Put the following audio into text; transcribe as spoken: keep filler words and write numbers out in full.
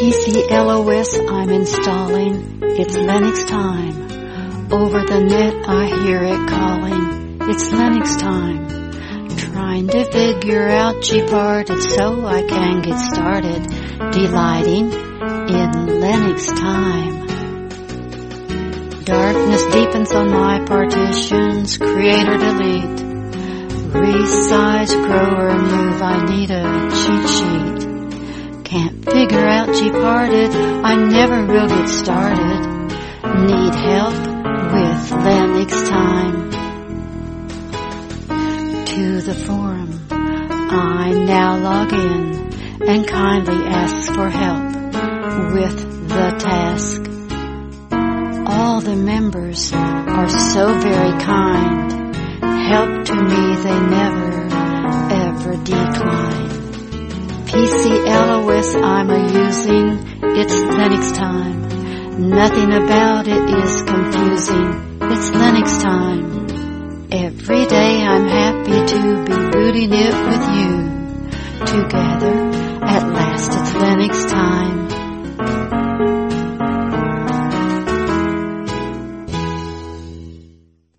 P C L O S I'm installing, it's Linux time. Over the net I hear it calling, it's Linux time. Trying to figure out Gparted so I can get started, delighting in Linux time. Darkness deepens on my partitions, creator delete. Resize, grow or move, I need a cheat sheet. Can't figure out Gparted, I never will get started. Need help with Linux time. To the forum, I now log in and kindly ask for help with the task. All the members are so very kind. Help to me they never, ever decline. P C L O S I'm a-using, it's Linux time. Nothing about it is confusing, it's Linux time. Every day I'm happy to be booting it with you. Together, at last it's Linux time.